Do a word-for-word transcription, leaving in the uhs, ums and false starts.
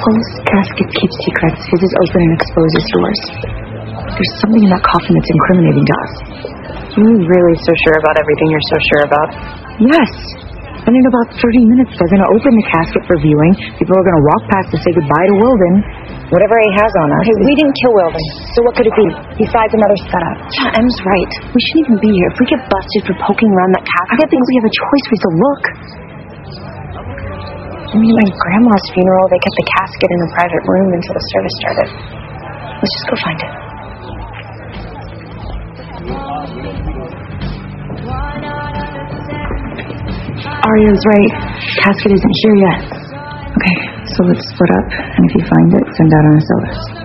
Paul's casket keeps secrets. His is open and exposed as yours. There's something in that coffin that's incriminating to us. Are you really so sure about everything you're so sure about? Yes. And in about thirty minutes, they're going to open the casket for viewing. People are going to walk past to say goodbye to Wilden. Whatever he has on us. Okay, we didn't kill Wilden. So what could it be? Besides another setup. Yeah, Em's right. We shouldn't even be here. If we get busted for poking around that casket... I don't think we have a choice. We have to look. I mean, at my grandma's funeral, they kept the casket in a private room until the service started. Let's just go find it. Arya's right. Casket isn't here yet. Okay, so let's split up, and if you find it, send out on a S O S.